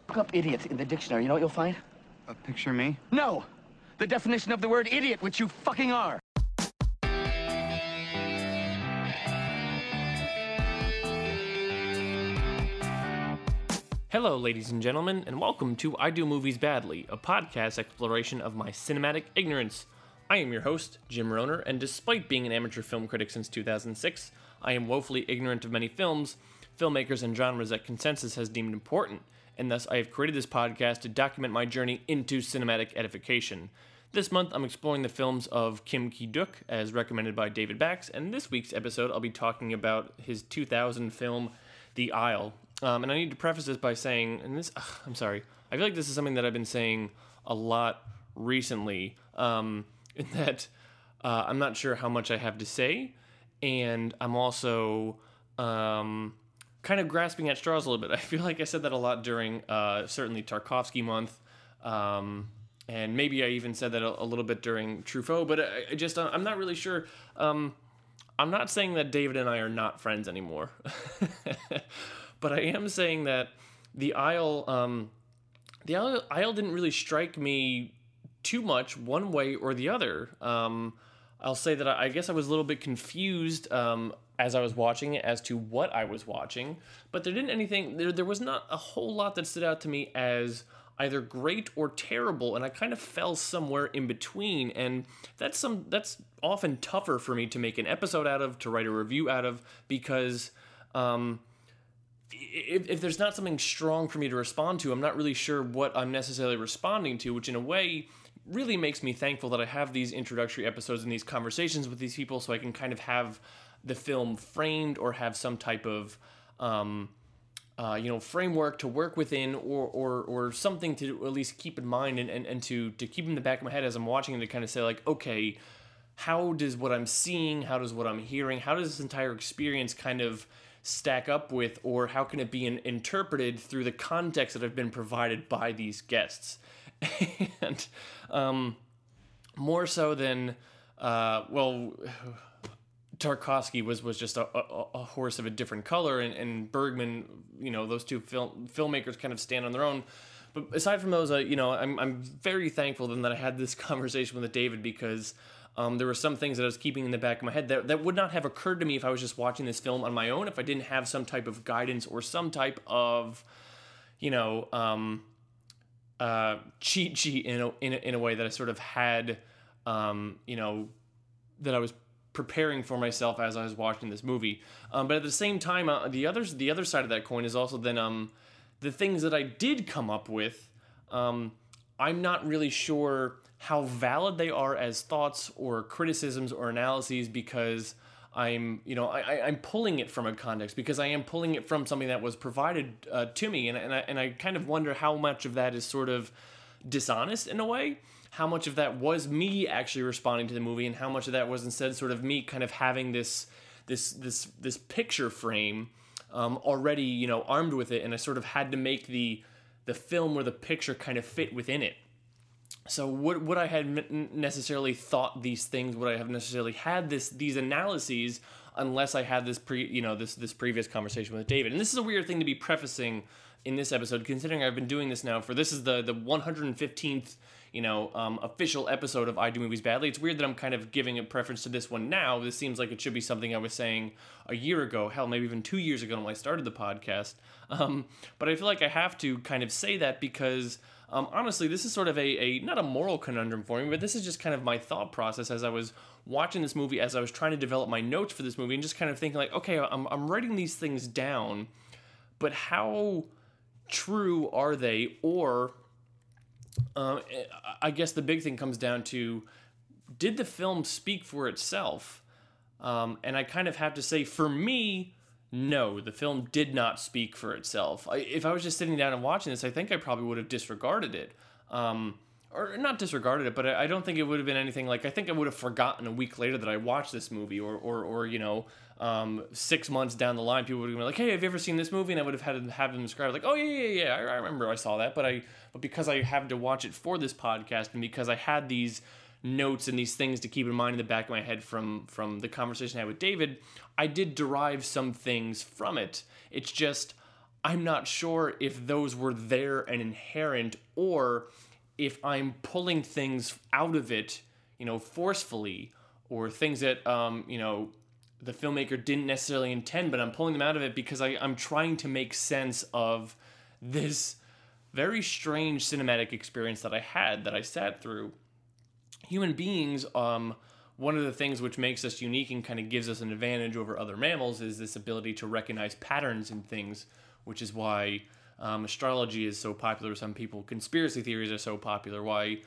Look up idiot in the dictionary. You know what you'll find? Picture me? No! The definition of the word idiot, which you fucking are. Hello, ladies and gentlemen, and welcome to I Do Movies Badly, a podcast exploration of my cinematic ignorance. I am your host, Jim Rohner, and despite being an amateur film critic since 2006, I am woefully ignorant of many films, filmmakers, and genres that consensus has deemed important, and thus I have created this podcast to document my journey into cinematic edification. This month, I'm exploring the films of Kim Ki-duk, as recommended by David Bax, and this week's episode, I'll be talking about his 2000 film, The Isle. And I need to preface this by saying, I'm sorry, I feel like this is something that I've been saying a lot recently, in that I'm not sure how much I have to say, and I'm also kind of grasping at straws a little bit. I feel like I said that a lot during certainly Tarkovsky month, and maybe I even said that a little bit during Truffaut, but I'm not really sure. I'm not saying that David and I are not friends anymore. But I am saying that the Isle didn't really strike me too much one way or the other. I'll say that I guess I was a little bit confused as I was watching it as to what I was watching, but there was not a whole lot that stood out to me as either great or terrible, and I kind of fell somewhere in between, and that's often tougher for me to make an episode out of, to write a review out of, because if there's not something strong for me to respond to, I'm not really sure what I'm necessarily responding to, which in a way really makes me thankful that I have these introductory episodes and these conversations with these people so I can kind of have the film framed or have some type of framework to work within or something to at least keep in mind and to keep in the back of my head as I'm watching it, to kind of say, like, okay, how does what I'm seeing, how does what I'm hearing, how does this entire experience kind of stack up with, or how can it be interpreted through the context that have been provided by these guests? And more so than Tarkovsky was just a horse of a different color, and Bergman, those two filmmakers kind of stand on their own. But aside from those, I'm very thankful then that I had this conversation with David, because there were some things that I was keeping in the back of my head that would not have occurred to me if I was just watching this film on my own, if I didn't have some type of guidance or some type of, cheat sheet in a way that I sort of had, that I was preparing for myself as I was watching this movie. But at the same time, the other side of that coin is also then the things that I did come up with. I'm not really sure how valid they are as thoughts or criticisms or analyses, because I'm pulling it from a context, because I am pulling it from something that was provided to me, and I kind of wonder how much of that is sort of dishonest in a way, how much of that was me actually responding to the movie, and how much of that was instead sort of me kind of having this picture frame already armed with it, and I sort of had to make the film or the picture kind of fit within it. So would I have necessarily thought these things? Would I have necessarily had these analyses unless I had this previous conversation with David? And this is a weird thing to be prefacing in this episode, considering I've been doing this now this is the 115th official episode of I Do Movies Badly. It's weird that I'm kind of giving a preference to this one now. This seems like it should be something I was saying a year ago, hell, maybe even 2 years ago when I started the podcast. But I feel like I have to kind of say that because honestly, this is sort of a not a moral conundrum for me, but this is just kind of my thought process as I was watching this movie, as I was trying to develop my notes for this movie, and just kind of thinking like, okay, I'm writing these things down, but how true are they? Or I guess the big thing comes down to, did the film speak for itself? And I kind of have to say, for me, no, the film did not speak for itself. If I was just sitting down and watching this, I think I probably would have disregarded it. Or not disregarded it, but I don't think it would have been anything like, I think I would have forgotten a week later that I watched this movie, or 6 months down the line, people would have been like, hey, have you ever seen this movie? And I would have had to have them describe like, oh, yeah, I remember I saw that, but because I had to watch it for this podcast, and because I had these notes and these things to keep in mind in the back of my head from the conversation I had with David, I did derive some things from it. It's just, I'm not sure if those were there and inherent, or if I'm pulling things out of it, forcefully, or things that, the filmmaker didn't necessarily intend, but I'm pulling them out of it because I'm trying to make sense of this very strange cinematic experience that I sat through. Human beings, one of the things which makes us unique and kind of gives us an advantage over other mammals is this ability to recognize patterns in things, which is why astrology is so popular with some people. Conspiracy theories are so popular. Why,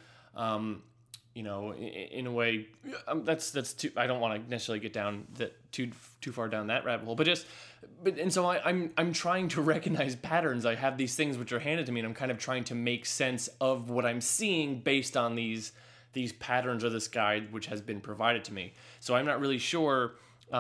in a way, that's too. I don't want to necessarily get down too far down that rabbit hole. And so I'm trying to recognize patterns. I have these things which are handed to me, and I'm kind of trying to make sense of what I'm seeing based on these patterns or this guide which has been provided to me. So I'm not really sure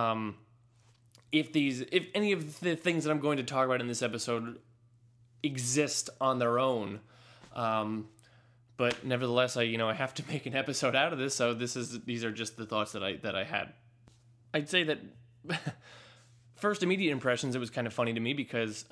if any of the things that I'm going to talk about in this episode exist on their own. But nevertheless, I have to make an episode out of this. So these are just the thoughts that I had. I'd say that first immediate impressions, it was kind of funny to me because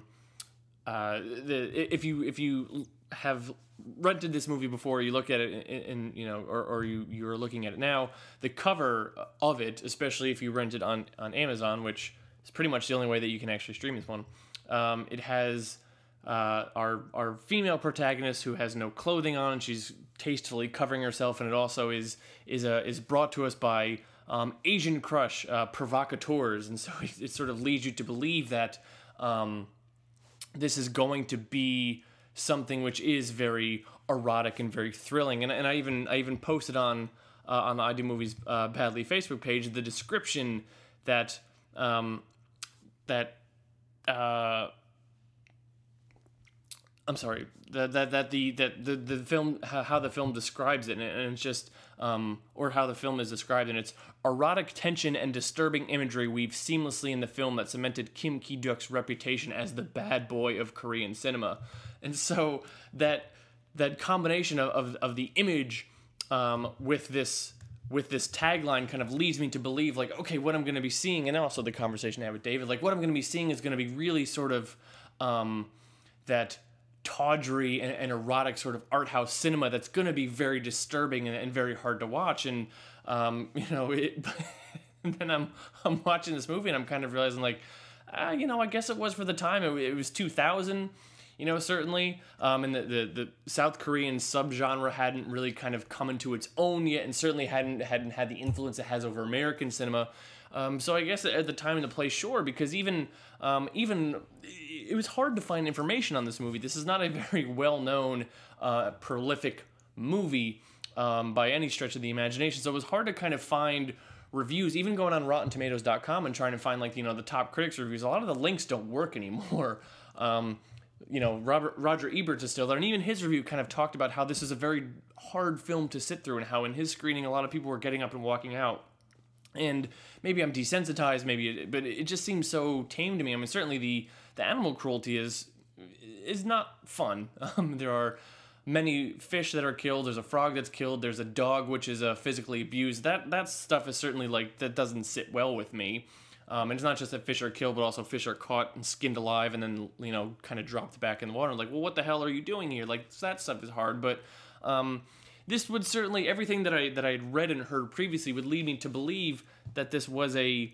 if you have rented this movie before, you look at it or you're looking at it now, the cover of it, especially if you rent it on Amazon, which is pretty much the only way that you can actually stream this one, it has our female protagonist who has no clothing on. She's tastefully covering herself, and it also is brought to us by Asian crush provocateurs, and so it sort of leads you to believe that this is going to be something which is very erotic and very thrilling. And I even posted on the I Do Movies Badly Facebook page the description that I'm sorry, that the film, how the film describes it, and it's just, or how the film is described, and it's erotic tension and disturbing imagery weaved seamlessly in the film that cemented Kim Ki-duk's reputation as the bad boy of Korean cinema. And so that combination of the image with this tagline kind of leads me to believe, like, okay, what I'm going to be seeing, and also the conversation I had with David, like, what I'm going to be seeing is going to be really sort of that tawdry and erotic sort of art house cinema that's going to be very disturbing and very hard to watch. And and then I'm watching this movie and I'm kind of realizing, like, I guess it was for the time. It was 2000, certainly, and the South Korean subgenre hadn't really kind of come into its own yet, and certainly hadn't had the influence it has over American cinema. So I guess at the time and the place, sure, because even it was hard to find information on this movie. This is not a very well-known, prolific movie by any stretch of the imagination. So it was hard to kind of find reviews, even going on RottenTomatoes.com and trying to find, like, the top critics reviews. A lot of the links don't work anymore. Roger Ebert is still there, and even his review kind of talked about how this is a very hard film to sit through, and how in his screening a lot of people were getting up and walking out. And maybe I'm desensitized, but it just seems so tame to me. I mean, certainly the animal cruelty is not fun. There are many fish that are killed. There's a frog that's killed. There's a dog which is physically abused. That stuff is certainly, like, that doesn't sit well with me. And it's not just that fish are killed, but also fish are caught and skinned alive and then, kind of dropped back in the water. Like, well, what the hell are you doing here? Like, that stuff is hard. But this would certainly, everything that I had read and heard previously would lead me to believe that this was an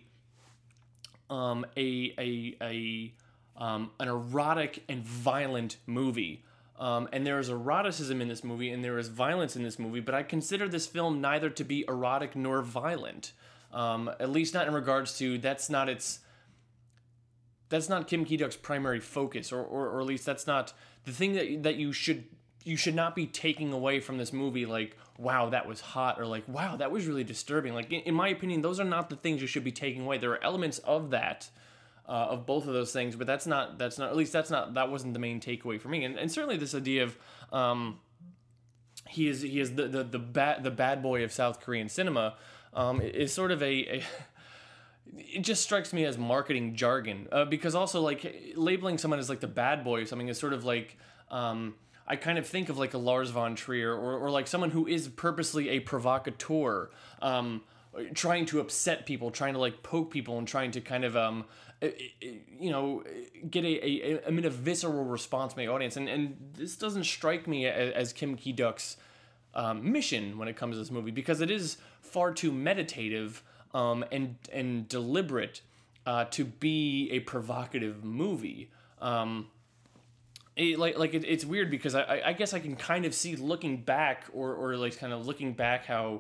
erotic and violent movie. And there is eroticism in this movie, and there is violence in this movie, but I consider this film neither to be erotic nor violent. At least not in regards to, that's not Kim Ki-duk's primary focus, or at least that's not the thing that you should not be taking away from this movie, like, wow, that was hot, or like, wow, that was really disturbing. Like, in my opinion, those are not the things you should be taking away. There are elements of that, of both of those things, but that wasn't the main takeaway for me. And certainly this idea of he is the bad boy of South Korean cinema is sort of it just strikes me as marketing jargon, because also, like, labeling someone as, like, the bad boy or something is sort of like, I kind of think of, like, a Lars von Trier, or like someone who is purposely a provocateur, trying to upset people, trying to like poke people, and trying to kind of get a visceral response from the audience. And this doesn't strike me as Kim Ki-duk's mission when it comes to this movie, because it is far too meditative and deliberate to be a provocative movie. It's weird because I guess I can kind of see looking back or like kind of looking back how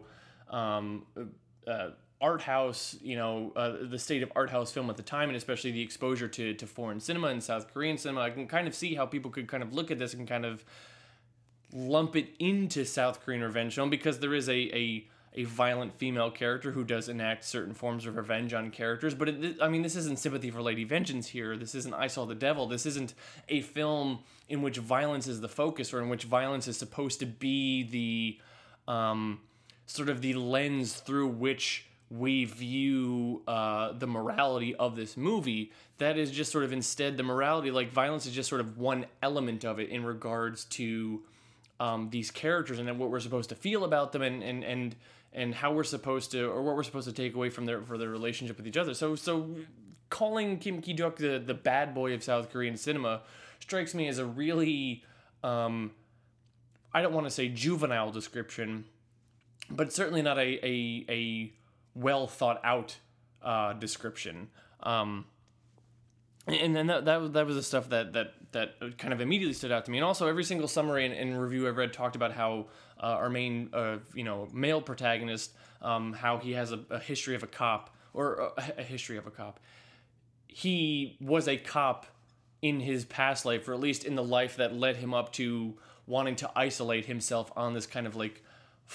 art house, the state of art house film at the time, and especially the exposure to foreign cinema and South Korean cinema, I can kind of see how people could kind of look at this and kind of lump it into South Korean revenge film, because there is a violent female character who does enact certain forms of revenge on characters. But this isn't Sympathy for Lady Vengeance here. This isn't I Saw the Devil. This isn't a film in which violence is the focus, or in which violence is supposed to be the sort of the lens through which we view the morality of this movie. That is just sort of instead the morality, like violence is just sort of one element of it in regards to these characters and what we're supposed to feel about them and how we're supposed to, or what we're supposed to take away from their relationship with each other. So calling Kim Ki-duk the bad boy of South Korean cinema strikes me as a really, I don't want to say juvenile description, but certainly not a well thought out description. And then that was the stuff that kind of immediately stood out to me. And also, every single summary and review I've read talked about how our main male protagonist, how he has a history of a cop, or a history of a cop. He was a cop in his past life, or at least in the life that led him up to wanting to isolate himself on this kind of like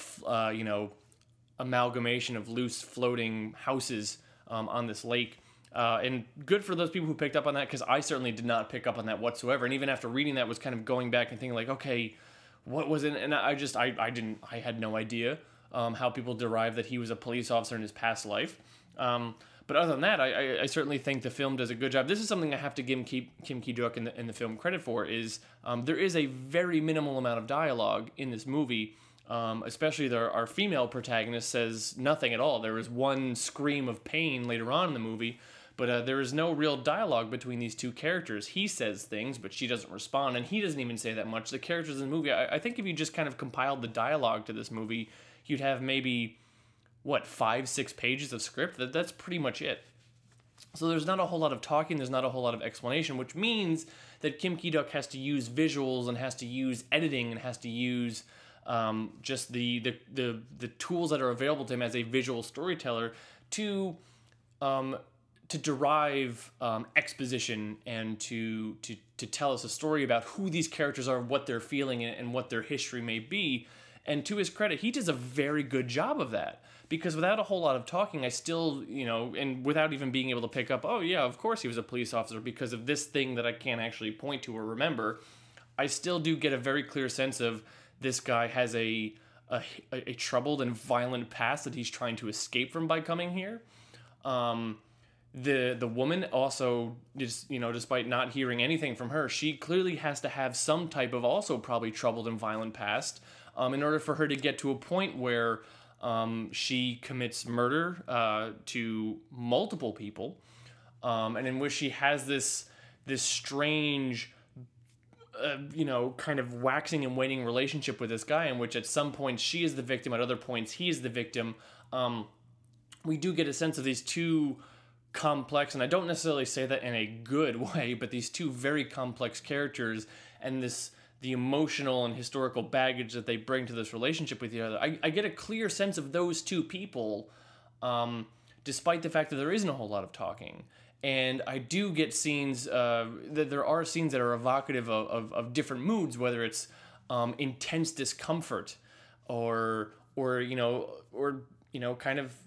amalgamation of loose floating houses on this lake. And good for those people who picked up on that, because I certainly did not pick up on that whatsoever. And even after reading that, was kind of going back and thinking like, okay, what was it? And I had no idea how people derived that he was a police officer in his past life. But other than that, I certainly think the film does a good job. This is something I have to give Kim Ki-duk in the film credit for, is there is a very minimal amount of dialogue in this movie. Especially our female protagonist says nothing at all. There is one scream of pain later on in the movie, but there is no real dialogue between these two characters. He says things, but she doesn't respond, and he doesn't even say that much. The characters in the movie, I think if you just kind of compiled the dialogue to this movie, you'd have maybe, 5-6 pages of script? That's pretty much it. So there's not a whole lot of talking, there's not a whole lot of explanation, which means that Kim Ki-duk has to use visuals and has to use editing and has to use just the tools that are available to him as a visual storyteller to derive exposition and to tell us a story about who these characters are, what they're feeling, and what their history may be. And to his credit, he does a very good job of that. Because without a whole lot of talking, I still, and without even being able to pick up, oh yeah, of course he was a police officer because of this thing that I can't actually point to or remember, I still do get a very clear sense of this guy has a troubled and violent past that he's trying to escape from by coming here. The woman also, despite not hearing anything from her, she clearly has to have some type of also probably troubled and violent past in order for her to get to a point where she commits murder to multiple people, and in which she has this strange, kind of waxing and waning relationship with this guy, in which at some points she is the victim, at other points he is the victim. We do get a sense of these two complex, and I don't necessarily say that in a good way, but these two very complex characters and the emotional and historical baggage that they bring to this relationship with each other. I get a clear sense of those two people, despite the fact that there isn't a whole lot of talking. And I do get scenes, that there are scenes that are evocative of different moods, whether it's intense discomfort or kind of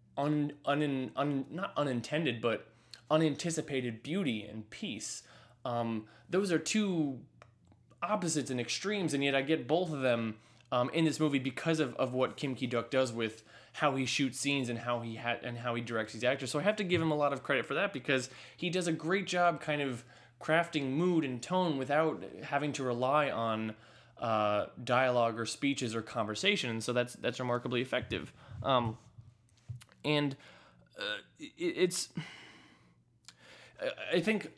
not unintended, but unanticipated beauty and peace. Those are two opposites and extremes, and yet I get both of them in this movie because of what Kim Ki-duk does with how he shoots scenes and how he directs these actors. So I have to give him a lot of credit for that, because he does a great job kind of crafting mood and tone without having to rely on dialogue or speeches or conversation. And so that's remarkably effective. And I think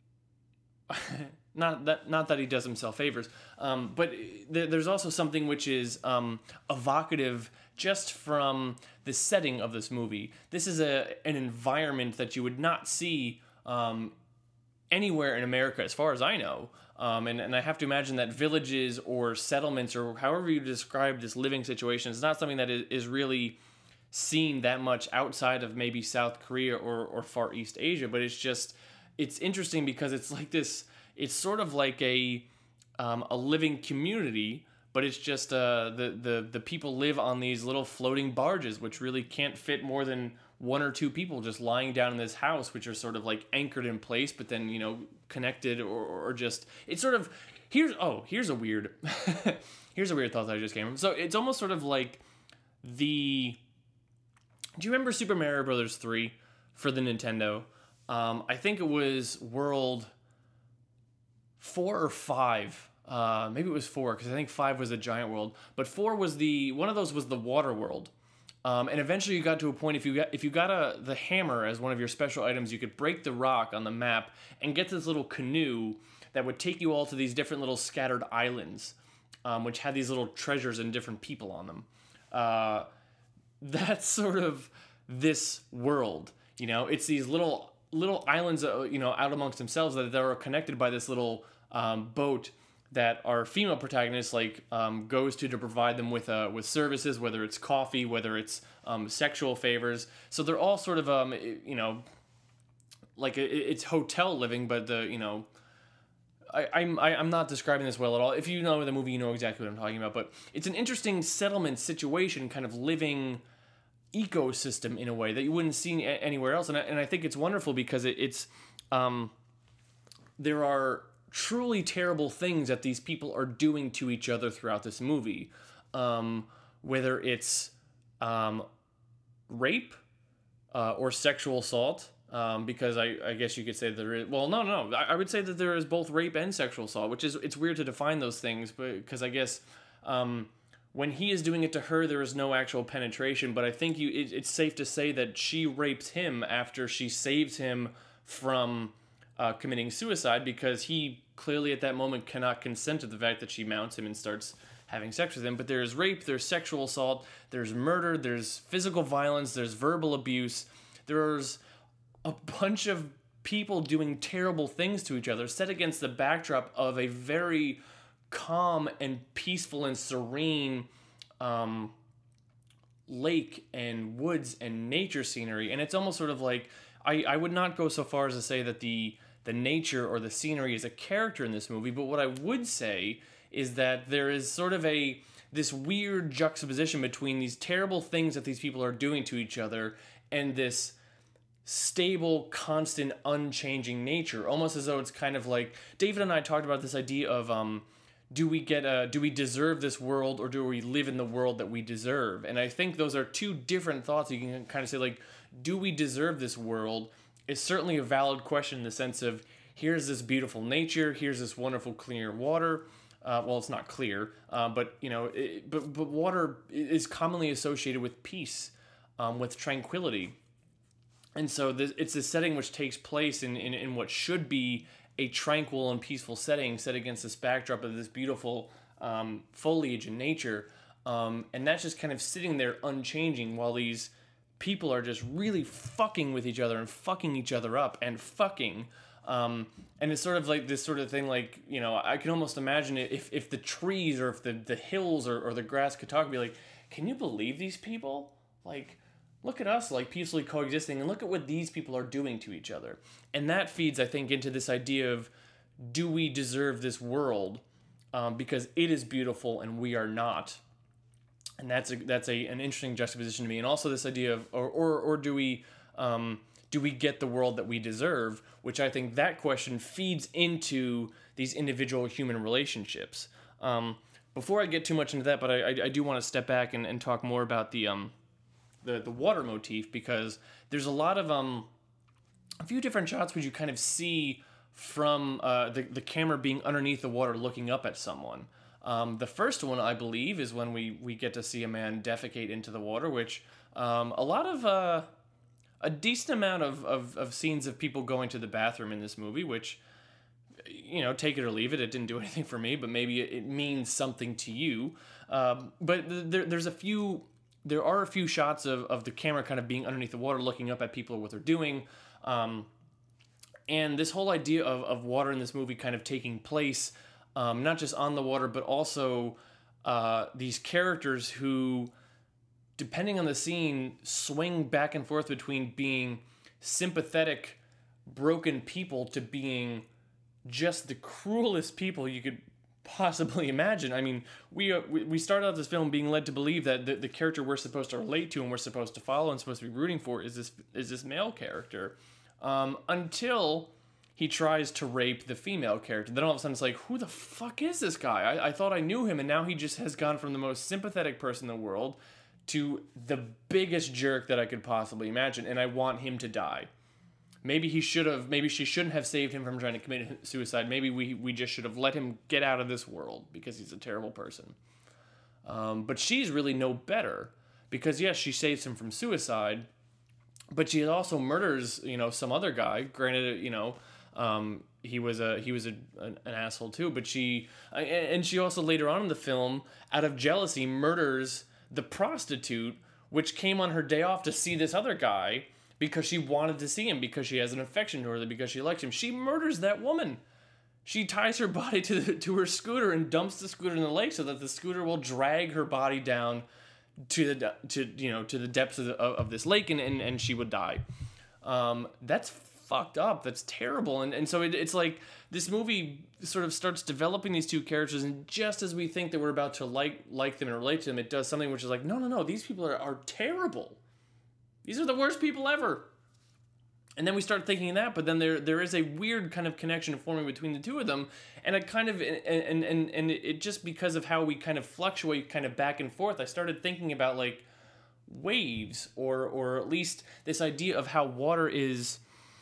not that he does himself favors, but there's also something which is evocative just from the setting of this movie. This is an environment that you would not see anywhere in America, as far as I know. And I have to imagine that villages or settlements, or however you describe this living situation, is not something that is really seen that much outside of maybe South Korea or Far East Asia. But it's interesting because it's like this. It's sort of like a living community, but it's just the people live on these little floating barges, which really can't fit more than one or two people just lying down in this house, which are sort of like anchored in place, but then, connected or just, it's sort of, here's a weird, here's a weird thought that I just came from. So it's almost sort of like do you remember Super Mario Brothers 3 for the Nintendo? I think it was World 4 or 5. Maybe it was 4, because I think 5 was a giant world. But 4 was one of those was the water world. And eventually you got to a point, if you got the hammer as one of your special items, you could break the rock on the map and get this little canoe that would take you all to these different little scattered islands, which had these little treasures and different people on them. That's sort of this world. It's these little islands, out amongst themselves that are connected by this little boat that our female protagonist goes to provide them with services, whether it's coffee, whether it's sexual favors. So they're all sort of it's hotel living, but I'm not describing this well at all. If you know the movie, you know exactly what I'm talking about. But it's an interesting settlement situation, kind of living ecosystem in a way that you wouldn't see anywhere else, and I think it's wonderful because it's there are truly terrible things that these people are doing to each other throughout this movie, whether it's rape or sexual assault, because I guess you could say there is, well, no, I would say that there is both rape and sexual assault, which is, it's weird to define those things, but because I guess when he is doing it to her, there is no actual penetration, but I think it's safe to say that she rapes him after she saves him from committing suicide, because he clearly at that moment cannot consent to the fact that she mounts him and starts having sex with him. But there's rape, there's sexual assault, there's murder, there's physical violence, there's verbal abuse, there's a bunch of people doing terrible things to each other, set against the backdrop of a very calm and peaceful and serene lake and woods and nature scenery. And it's almost sort of like, I would not go so far as to say that the nature or the scenery is a character in this movie, but what I would say is that there is sort of this weird juxtaposition between these terrible things that these people are doing to each other and this stable, constant, unchanging nature, almost as though it's kind of like, David and I talked about this idea of do we deserve this world, or do we live in the world that we deserve? And I think those are two different thoughts. You can kind of say, like, do we deserve this world? It's certainly a valid question in the sense of, here's this beautiful nature, here's this wonderful clear water. Well, it's not clear, but water is commonly associated with peace, with tranquility. And so it's a setting which takes place in what should be a tranquil and peaceful setting, set against this backdrop of this beautiful foliage and nature. And that's just kind of sitting there unchanging while these people are just really fucking with each other and fucking each other up and fucking. And it's sort of like this sort of thing, like, I can almost imagine it if the trees or if the hills or the grass could talk, and be like, can you believe these people? Like, look at us, like, peacefully coexisting, and look at what these people are doing to each other. And that feeds, I think, into this idea of, do we deserve this world? Because it is beautiful and we are not. And that's an interesting juxtaposition to me. And also this idea of, or do we get the world that we deserve? Which I think that question feeds into these individual human relationships. Before I get too much into that, but I do want to step back and talk more about the water motif, because there's a lot of a few different shots where you kind of see from the camera being underneath the water looking up at someone. The first one, I believe, is when we get to see a man defecate into the water, which a decent amount of scenes of people going to the bathroom in this movie, which, take it or leave it. It didn't do anything for me, but maybe it means something to you. But there are a few shots of the camera kind of being underneath the water, looking up at people or what they're doing. And this whole idea of water in this movie kind of taking place, not just on the water, but also these characters who, depending on the scene, swing back and forth between being sympathetic, broken people to being just the cruelest people you could possibly imagine. I mean, we started out this film being led to believe that the character we're supposed to relate to and we're supposed to follow and supposed to be rooting for is this male character, until he tries to rape the female character. Then all of a sudden it's like, who the fuck is this guy? I thought I knew him, and now he just has gone from the most sympathetic person in the world to the biggest jerk that I could possibly imagine, and I want him to die. Maybe she shouldn't have saved him from trying to commit suicide. Maybe we just should have let him get out of this world because he's a terrible person. But she's really no better, because yes, she saves him from suicide, but she also murders, some other guy. Granted, he was an asshole too, but she also later on in the film, out of jealousy, murders the prostitute, which came on her day off to see this other guy because she wanted to see him, because she has an affection toward him, because she likes him. She murders that woman. She ties her body to her scooter and dumps the scooter in the lake so that the scooter will drag her body down to the depths of this lake, and she would die. That's fucked up. That's terrible. And so it's like this movie sort of starts developing these two characters, and just as we think that we're about to like them and relate to them, it does something which is like, no, these people are terrible. These are the worst people ever. And then we start thinking that, but then there is a weird kind of connection forming between the two of them, and it kind of and it just, because of how we kind of fluctuate kind of back and forth, I started thinking about like waves, or at least this idea of how water is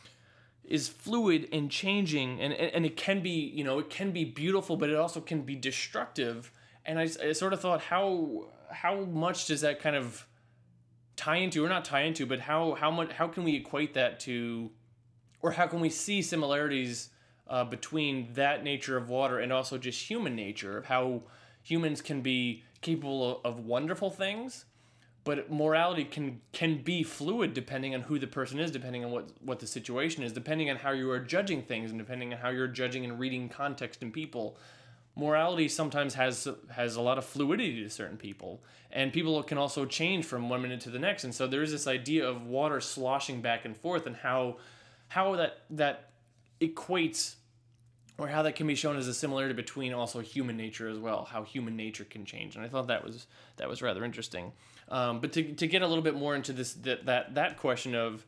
fluid and changing, and it can be, it can be beautiful, but it also can be destructive. And I sort of thought, how much does that kind of tie into, or not tie into, but how can we equate that to, or how can we see similarities between that nature of water and also just human nature, of how humans can be capable of wonderful things, but morality can be fluid depending on who the person is, depending on what the situation is, depending on how you are judging things, and depending on how you're judging and reading context in people. Morality sometimes has a lot of fluidity to certain people, and people can also change from one minute to the next. And so there is this idea of water sloshing back and forth, and how that equates, or how that can be shown as a similarity between also human nature as well, how human nature can change. And I thought that was rather interesting. But to get a little bit more into this that question of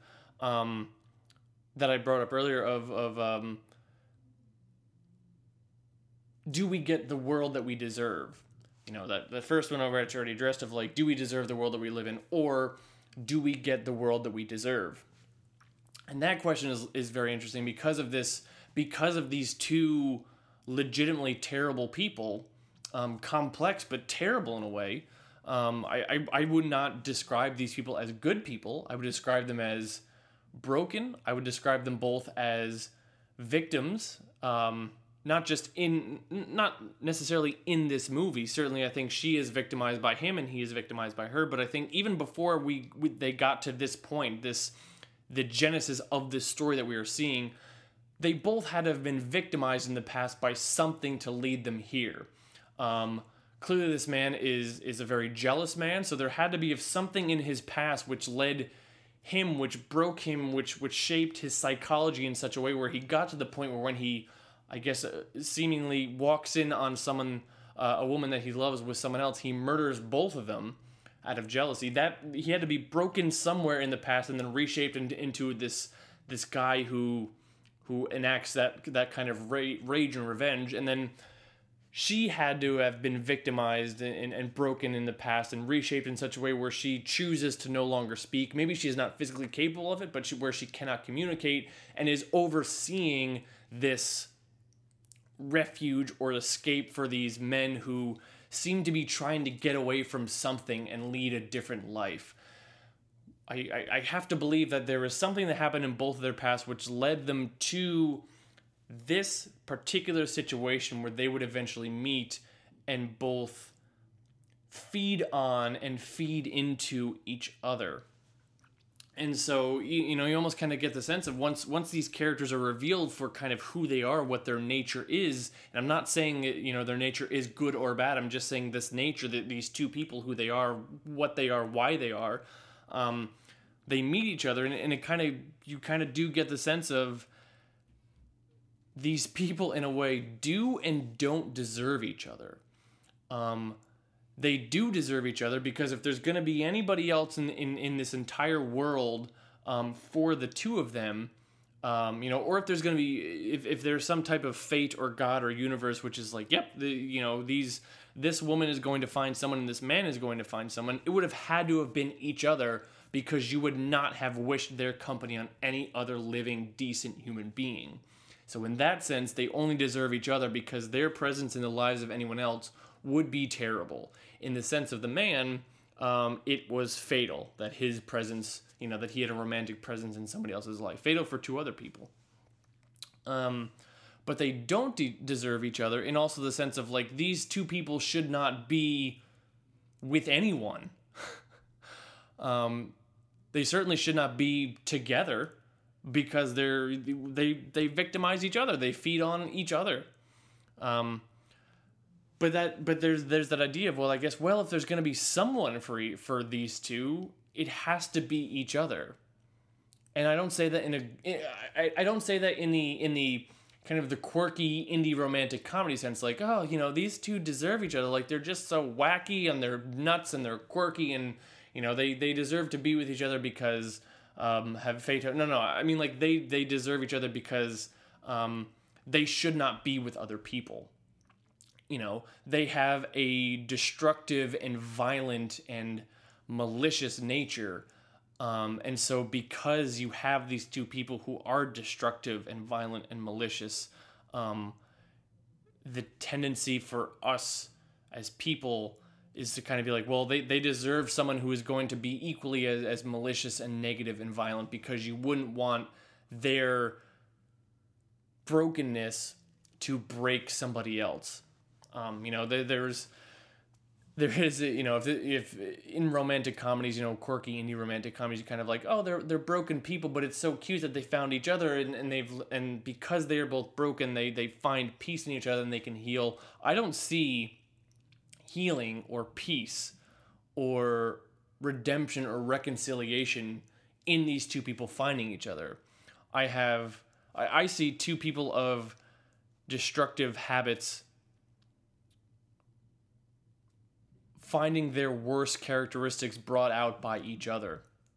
that I brought up earlier of do we get the world that we deserve? That the first one over it's already addressed, of like, do we deserve the world that we live in, or do we get the world that we deserve? And that question is very interesting because of these two legitimately terrible people, complex but terrible in a way. I would not describe these people as good people. I would describe them as broken. I would describe them both as victims, not necessarily in this movie. Certainly, I think she is victimized by him and he is victimized by her. But I think even before they got to this point, the genesis of this story that we are seeing, they both had to have been victimized in the past by something to lead them here. Clearly, this man is a very jealous man, so there had to be something in his past which led him, which broke him, which shaped his psychology in such a way where he got to the point where when he, I guess, seemingly walks in on someone, a woman that he loves with someone else, he murders both of them out of jealousy. That he had to be broken somewhere in the past and then reshaped into this guy who enacts that kind of rage and revenge. And then she had to have been victimized and broken in the past and reshaped in such a way where she chooses to no longer speak. Maybe she is not physically capable of it, but where she cannot communicate and is overseeing this refuge or escape for these men who seem to be trying to get away from something and lead a different life. I have to believe that there is something that happened in both of their pasts which led them to this particular situation where they would eventually meet and both feed on and feed into each other. And so, you almost kind of get the sense of once these characters are revealed for kind of who they are, what their nature is, and I'm not saying, their nature is good or bad, I'm just saying this nature, that these two people, who they are, what they are, why they are, they meet each other, and you kind of do get the sense of these people, in a way, do and don't deserve each other. They do deserve each other, because if there's going to be anybody else in this entire world for the two of them, or if there's going to be, if there's some type of fate or God or universe which is like, yep, this woman is going to find someone and this man is going to find someone, it would have had to have been each other, because you would not have wished their company on any other living, decent human being. So in that sense, they only deserve each other because their presence in the lives of anyone else would be terrible. In the sense of the man, it was fatal that his presence, that he had a romantic presence in somebody else's life. Fatal for two other people. But they don't deserve each other in also the sense of, like, these two people should not be with anyone. They certainly should not be together, because they victimize each other. They feed on each other. But there's that idea of, well, I guess, if there's going to be someone for these two, it has to be each other. And I don't say that I don't say that in the kind of the quirky indie romantic comedy sense, like, oh, these two deserve each other, like they're just so wacky and they're nuts and they're quirky and they deserve to be with each other because have fate. No, I mean, like, they deserve each other because they should not be with other people. They have a destructive and violent and malicious nature. And so because you have these two people who are destructive and violent and malicious, the tendency for us as people is to kind of be like, well, they deserve someone who is going to be equally as malicious and negative and violent, because you wouldn't want their brokenness to break somebody else. There is, if in romantic comedies, quirky indie romantic comedies, you kind of like, oh, they're broken people, but it's so cute that they found each other and because they are both broken, they find peace in each other and they can heal. I don't see healing or peace or redemption or reconciliation in these two people finding each other. I see two people of destructive habits finding their worst characteristics brought out by each other.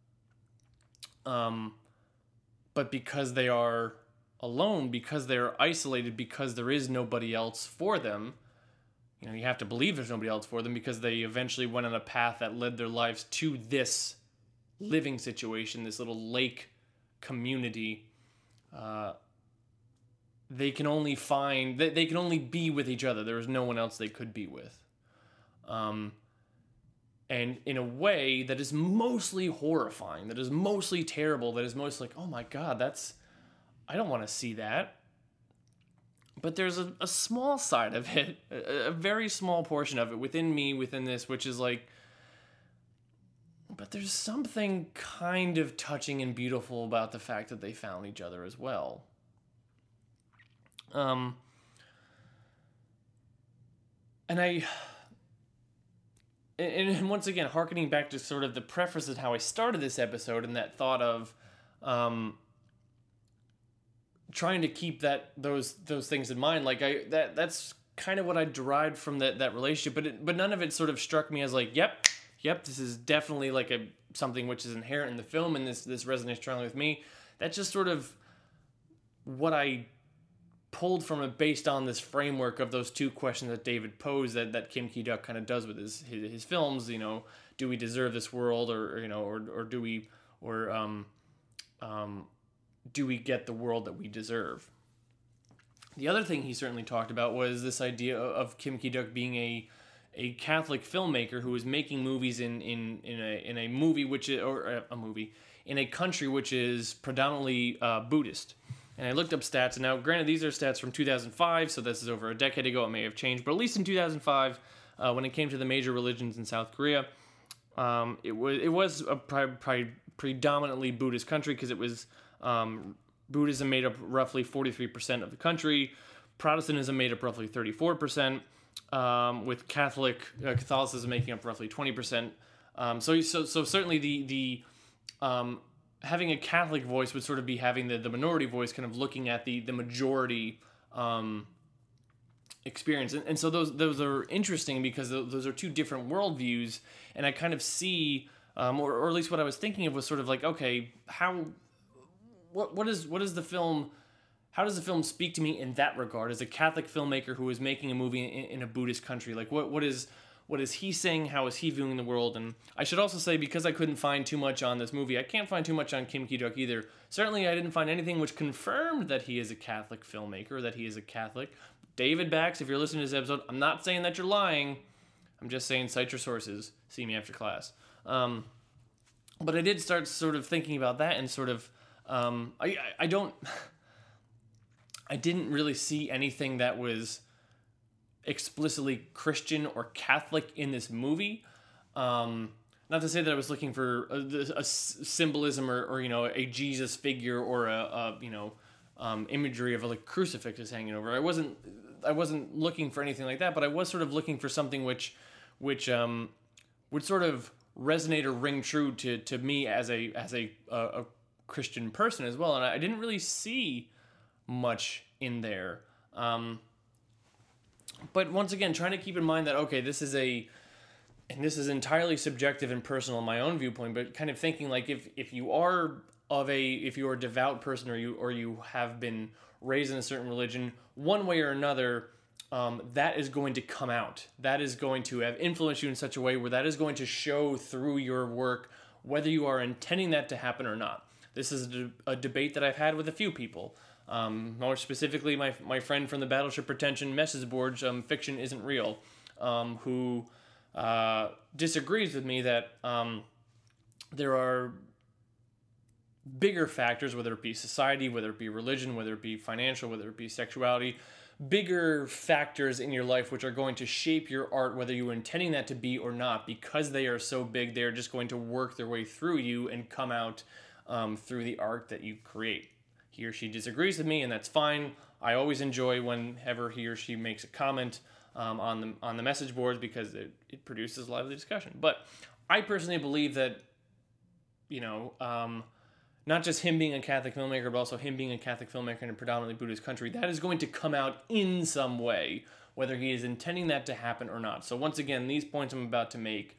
But because they are alone, because they're isolated, because there is nobody else for them, you have to believe there's nobody else for them, because they eventually went on a path that led their lives to this living situation, this little lake community. They can only be with each other. There is no one else they could be with. And in a way that is mostly horrifying, that is mostly terrible, that is most like, oh my God, I don't want to see that. But there's a small side of it, a very small portion of it within this, which is like, but there's something kind of touching and beautiful about the fact that they found each other as well. And once again, hearkening back to sort of the preface of how I started this episode and that thought of trying to keep those things in mind, like that's kind of what I derived from that relationship, but none of it sort of struck me as like, yep, this is definitely like something which is inherent in the film, and this resonates strongly with me. That's just sort of what I pulled from it based on this framework of those two questions that David posed that Kim Ki-duk kind of does with his films. Do we deserve this world, or do we, do we get the world that we deserve? The other thing he certainly talked about was this idea of Kim Ki-duk being a Catholic filmmaker who was making movies in a movie which is, or a movie in a country which is predominantly Buddhist. And I looked up stats, and now granted these are stats from 2005, so this is over a decade ago. It may have changed, but at least in 2005, when it came to the major religions in South Korea, it was a predominantly Buddhist country, because it was Buddhism made up roughly 43% of the country, Protestantism made up roughly 34%. With Catholicism making up roughly 20%. So certainly the having a Catholic voice would sort of be having the minority voice, kind of looking at the majority experience. And so those are interesting, because those are two different worldviews, and I kind of see, or at least what I was thinking of was sort of like, okay, what is the film? How does the film speak to me in that regard, as a Catholic filmmaker who is making a movie in a Buddhist country? Like, what is he saying? How is he viewing the world? And I should also say, because I couldn't find too much on this movie, I can't find too much on Kim Ki-duk either. Certainly, I didn't find anything which confirmed that he is a Catholic filmmaker, that he is a Catholic. David Bax, if you're listening to this episode, I'm not saying that you're lying. I'm just saying cite your sources. See me after class. But I did start sort of thinking about that, and sort of, I didn't really see anything that was explicitly Christian or Catholic in this movie. Not to say that I was looking for a symbolism or a Jesus figure, or imagery of a crucifix is hanging over. I wasn't looking for anything like that, but I was sort of looking for something which would sort of resonate or ring true to me as a Christian person as well. And I didn't really see much in there, but once again, trying to keep in mind that, okay, this is entirely subjective and personal in my own viewpoint, but kind of thinking like, if you are a devout person, or you have been raised in a certain religion, one way or another, that is going to come out. That is going to have influenced you in such a way where that is going to show through your work, whether you are intending that to happen or not. This is a debate that I've had with a few people. More specifically, my friend from the Battleship Pretension message boards, Fiction Isn't Real, who disagrees with me that there are bigger factors, whether it be society, whether it be religion, whether it be financial, whether it be sexuality, bigger factors in your life which are going to shape your art, whether you were intending that to be or not. Because they are so big, they are just going to work their way through you and come out through the art that you create. He or she disagrees with me, and that's fine. I always enjoy whenever he or she makes a comment on the message boards, because it produces lively discussion. But I personally believe that, not just him being a Catholic filmmaker, but also him being a Catholic filmmaker in a predominantly Buddhist country, that is going to come out in some way, whether he is intending that to happen or not. So once again, these points I'm about to make,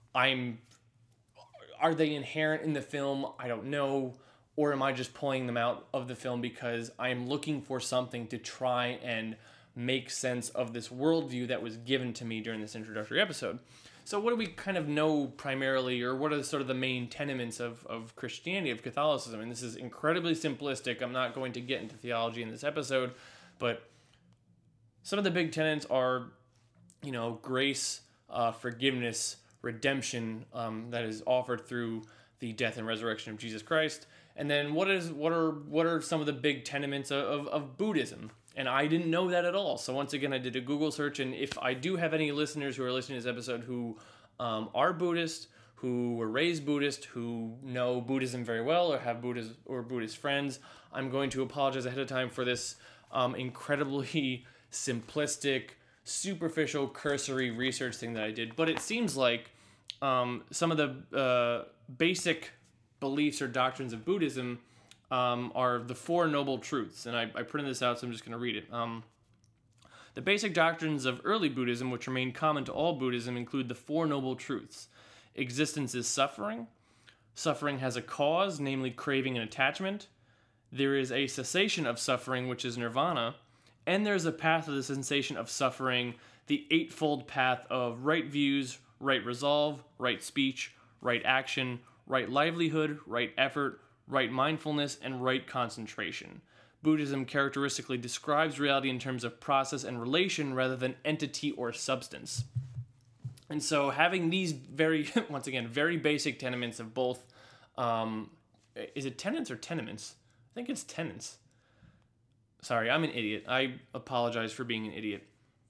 are they inherent in the film? I don't know. Or am I just pulling them out of the film because I am looking for something to try and make sense of this worldview that was given to me during this introductory episode? So what do we kind of know primarily, or what are sort of the main tenements of Christianity, of Catholicism? And this is incredibly simplistic. I'm not going to get into theology in this episode, but some of the big tenets are, grace, forgiveness, redemption, that is offered through the death and resurrection of Jesus Christ. And then what are some of the big tenements of Buddhism? And I didn't know that at all. So once again, I did a Google search, and if I do have any listeners who are listening to this episode who are Buddhist, who were raised Buddhist, who know Buddhism very well, or have Buddhist friends, I'm going to apologize ahead of time for this incredibly simplistic, superficial, cursory research thing that I did. But it seems like some of the basic beliefs or doctrines of Buddhism are the Four Noble Truths. And I printed this out, so I'm just going to read it. The basic doctrines of early Buddhism, which remain common to all Buddhism, include the Four Noble Truths. Existence is suffering. Suffering has a cause, namely craving and attachment. There is a cessation of suffering, which is nirvana. And there's a path of the cessation of suffering, the eightfold path of right views, right resolve, right speech, right action, right livelihood, right effort, right mindfulness, and right concentration. Buddhism characteristically describes reality in terms of process and relation rather than entity or substance. And so having these once again, very basic tenements of both, is it tenets or tenements? I think it's tenets. Sorry, I'm an idiot. I apologize for being an idiot.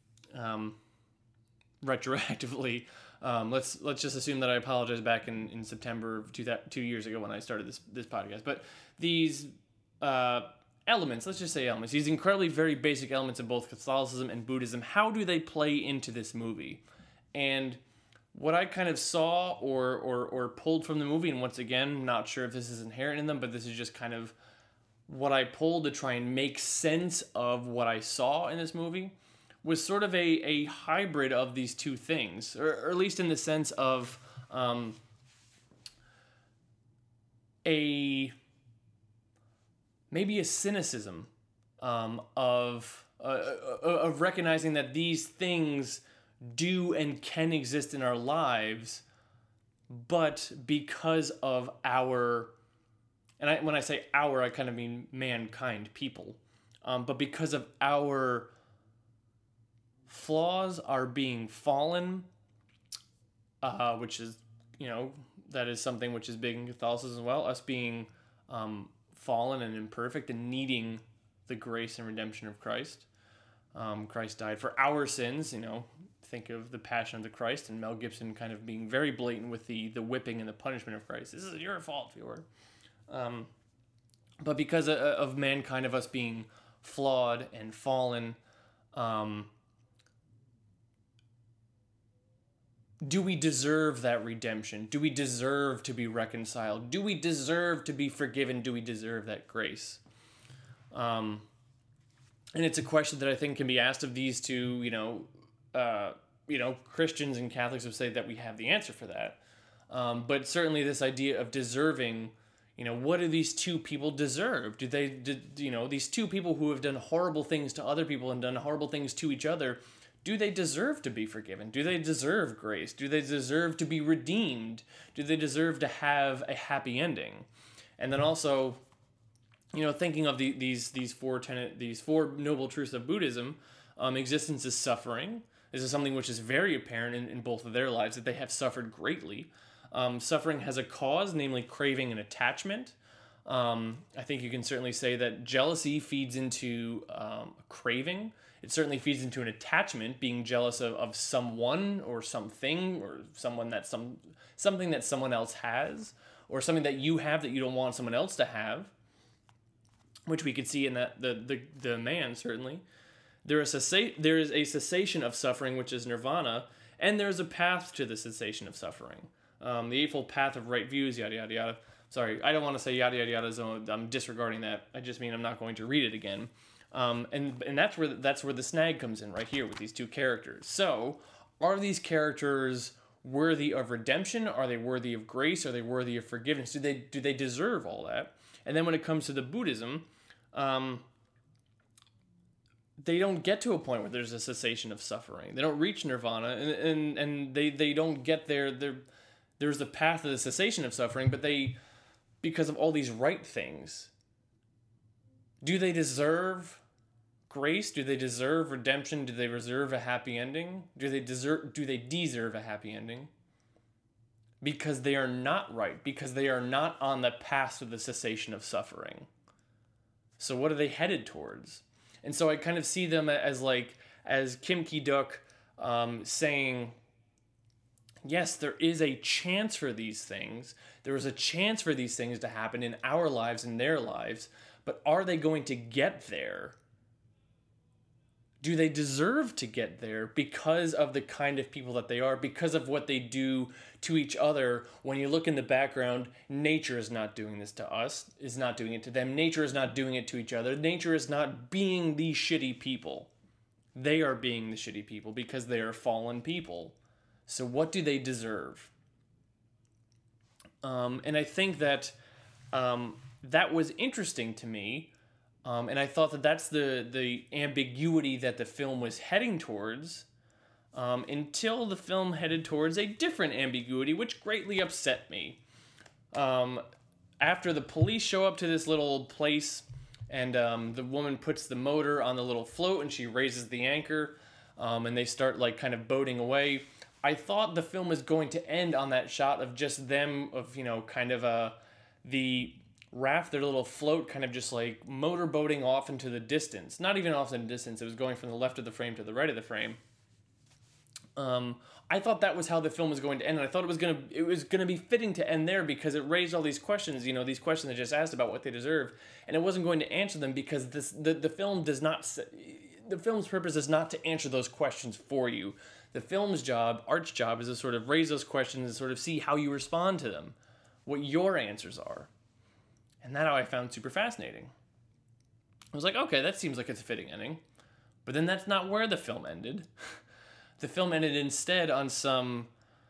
Retroactively, let's just assume that I apologize back in September of 2 years ago when I started this podcast. But these elements, let's just say elements, these incredibly very basic elements of both Catholicism and Buddhism, how do they play into this movie? And what I kind of saw or pulled from the movie, and once again, not sure if this is inherent in them, but this is just kind of what I pulled to try and make sense of what I saw in this movie, was sort of a hybrid of these two things, or at least in the sense of maybe a cynicism of recognizing that these things do and can exist in our lives, but because of our, and when I say our, I kind of mean mankind, people, but because of our flaws are being fallen, which is, that is something which is big in Catholicism as well, us being fallen and imperfect and needing the grace and redemption of Christ. Christ died for our sins, think of the Passion of the Christ and Mel Gibson kind of being very blatant with the whipping and the punishment of Christ. This is your fault, viewer. But because of mankind, of us being flawed and fallen, do we deserve that redemption? Do we deserve to be reconciled? Do we deserve to be forgiven? Do we deserve that grace? And it's a question that I think can be asked of these two, Christians and Catholics would say that we have the answer for that. But certainly this idea of deserving, what do these two people deserve? These two people who have done horrible things to other people and done horrible things to each other, do they deserve to be forgiven? Do they deserve grace? Do they deserve to be redeemed? Do they deserve to have a happy ending? And then also, thinking of these four noble truths of Buddhism, existence is suffering. This is something which is very apparent in both of their lives, that they have suffered greatly. Suffering has a cause, namely craving and attachment. I think you can certainly say that jealousy feeds into craving. It certainly feeds into an attachment, being jealous of someone or something, or something that someone else has, or something that you have that you don't want someone else to have, which we could see in that the man, certainly. There is a cessation of suffering, which is nirvana, and there is a path to the cessation of suffering. The Eightfold Path of Right Views, yada, yada, yada. Sorry, I don't want to say yada, yada, yada, so I'm disregarding that. I just mean I'm not going to read it again. And that's where the snag comes in right here with these two characters. So, are these characters worthy of redemption? Are they worthy of grace? Are they worthy of forgiveness? Do they deserve all that? And then when it comes to the Buddhism, they don't get to a point where there's a cessation of suffering. They don't reach nirvana, and they don't get there. There's the path of the cessation of suffering, but because of all these right things, do they deserve grace? Do they deserve redemption? Do they deserve a happy ending? Do they deserve a happy ending? Because they are not right, because they are not on the path to the cessation of suffering. So what are they headed towards? And so I kind of see them as Kim Ki-duk saying, yes, there is a chance for these things. There is a chance for these things to happen in our lives and their lives, but are they going to get there? Do they deserve to get there because of the kind of people that they are, because of what they do to each other? When you look in the background, nature is not doing this to us, is not doing it to them. Nature is not doing it to each other. Nature is not being these shitty people. They are being the shitty people because they are fallen people. So what do they deserve? And I think that that was interesting to me. And I thought that that's the ambiguity that the film was heading towards, until the film headed towards a different ambiguity, which greatly upset me. After the police show up to this little place and the woman puts the motor on the little float, and she raises the anchor, and they start like kind of boating away. I thought the film was going to end on that shot of just them, of kind of the raft, their little float, kind of just like motorboating off into the distance. Not even off in the distance; it was going from the left of the frame to the right of the frame. I thought that was how the film was going to end, and I thought it was gonna be fitting to end there because it raised all these questions. These questions I just asked about what they deserve, and it wasn't going to answer them because the film does not. The film's purpose is not to answer those questions for you. The film's job, art's job, is to sort of raise those questions and sort of see how you respond to them, what your answers are. And that I found super fascinating. I was like, okay, that seems like it's a fitting ending. But then that's not where the film ended. The film ended instead on some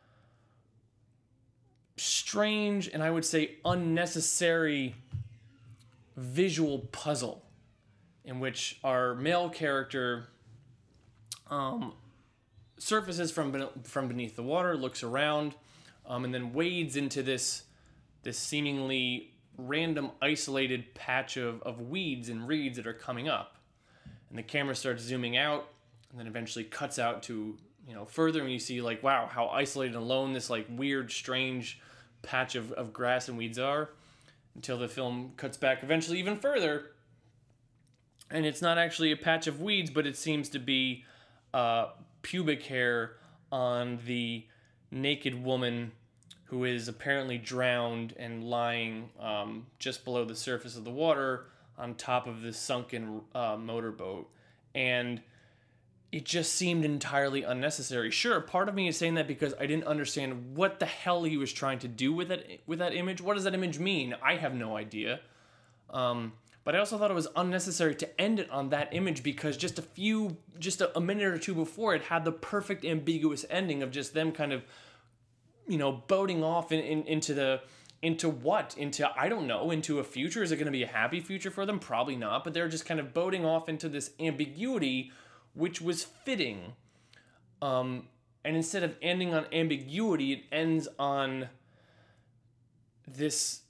strange and I would say unnecessary visual puzzle in which our male character surfaces from beneath the water, looks around, and then wades into this seemingly random isolated patch of weeds and reeds that are coming up. And the camera starts zooming out and then eventually cuts out to, further, and you see like, wow, how isolated and alone this like weird, strange patch of grass and weeds are, until the film cuts back eventually even further. And it's not actually a patch of weeds, but it seems to be pubic hair on the naked woman who is apparently drowned and lying just below the surface of the water on top of this sunken motorboat. And it just seemed entirely unnecessary. Sure, part of me is saying that because I didn't understand what the hell he was trying to do with that image. What does that image mean? I have no idea. But I also thought it was unnecessary to end it on that image because just a minute or two before, it had the perfect ambiguous ending of just them kind of, boating off into I don't know, into a future. Is it going to be a happy future for them? Probably not, but they're just kind of boating off into this ambiguity, which was fitting. And instead of ending on ambiguity, it ends on this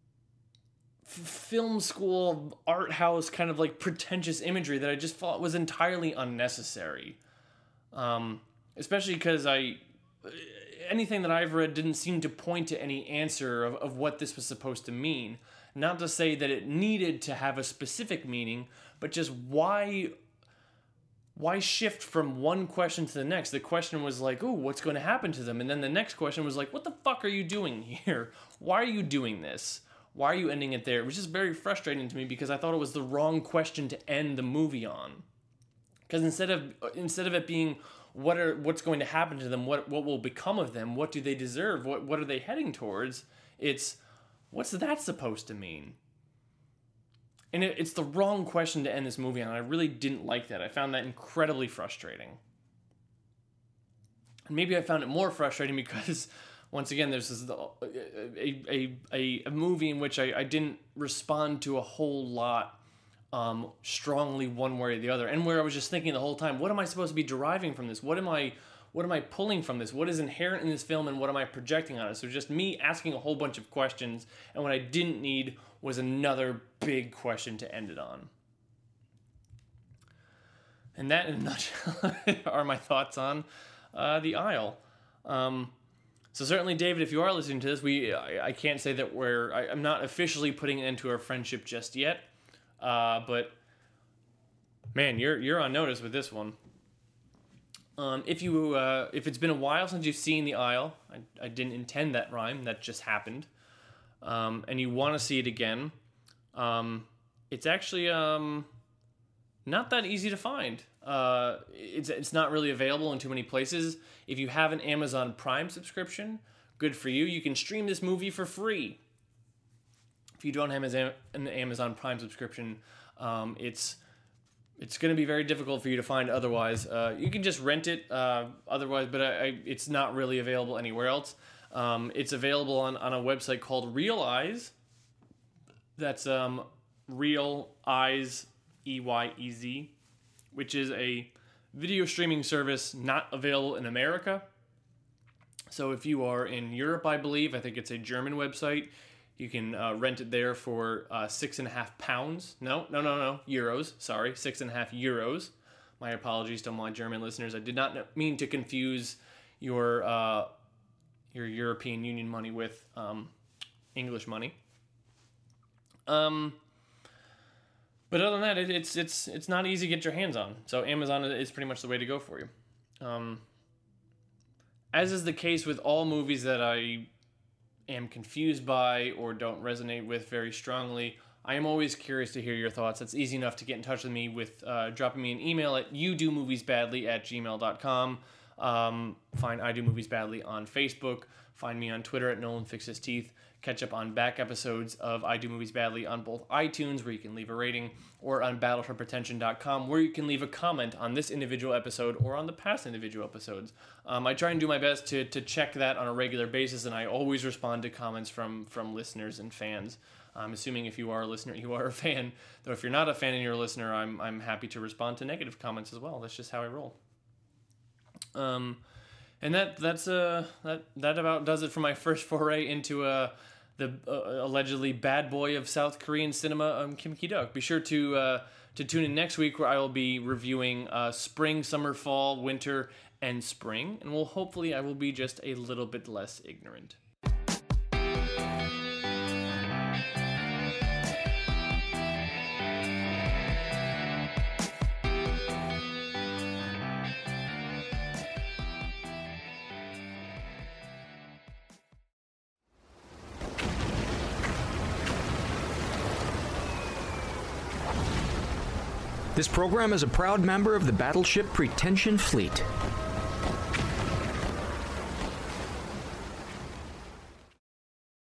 film school art house kind of like pretentious imagery that I just thought was entirely unnecessary. Especially because anything that I've read didn't seem to point to any answer of what this was supposed to mean. Not to say that it needed to have a specific meaning, but just why shift from one question to the next? The question was like, ooh, what's going to happen to them? And then the next question was like, what the fuck are you doing here? Why are you doing this? Why are you ending it there? It was just very frustrating to me because I thought it was the wrong question to end the movie on. Because instead of it being what's going to happen to them, what will become of them, what do they deserve, what are they heading towards, it's what's that supposed to mean? And it's the wrong question to end this movie on, and I really didn't like that. I found that incredibly frustrating. And maybe I found it more frustrating because once again, there's this a movie in which I didn't respond to a whole lot strongly one way or the other, and where I was just thinking the whole time, what am I supposed to be deriving from this? What am I pulling from this? What is inherent in this film, and what am I projecting on it? So just me asking a whole bunch of questions, and what I didn't need was another big question to end it on. And that, in a nutshell, are my thoughts on The Isle. So certainly, David, if you are listening to this, I can't say that I'm not officially putting an end to our friendship just yet, but man, you're on notice with this one. If it's been a while since you've seen The Isle, I didn't intend that rhyme, that just happened, and you want to see it again, it's actually not that easy to find. It's not really available in too many places. If you have an Amazon Prime subscription, good for you. You can stream this movie for free. If you don't have an Amazon Prime subscription, it's going to be very difficult for you to find otherwise. You can just rent it otherwise, but it's not really available anywhere else. It's available on a website called Real Eyes. That's Real Eyes, EYEZ, which is a video streaming service not available in America. So if you are in Europe, I believe, I think it's a German website, You can rent it there for £6.50. No, euros. Sorry, €6.50. My apologies to all my German listeners. I did not mean to confuse your European Union money with English money. But other than that, it's not easy to get your hands on. So Amazon is pretty much the way to go for you. As is the case with all movies that I am confused by or don't resonate with very strongly, I am always curious to hear your thoughts. It's easy enough to get in touch with me with dropping me an email at youdomoviesbadly@gmail.com. Find I Do Movies Badly on Facebook. Find me on Twitter at Nolan Fixes Teeth. Catch up on back episodes of I Do Movies Badly on both iTunes, where you can leave a rating, or on battleshipretention.com, where you can leave a comment on this individual episode or on the past individual episodes. I try and do my best to check that on a regular basis, and I always respond to comments from listeners and fans. I'm assuming if you are a listener, you are a fan. Though if you're not a fan and you're a listener, I'm happy to respond to negative comments as well. That's just how I roll. And that about does it for my first foray into the allegedly bad boy of South Korean cinema, Kim Ki-duk. Be sure to tune in next week, where I will be reviewing spring, summer, fall, winter, and spring, and hopefully I will be just a little bit less ignorant. This program is a proud member of the Battleship Pretension Fleet.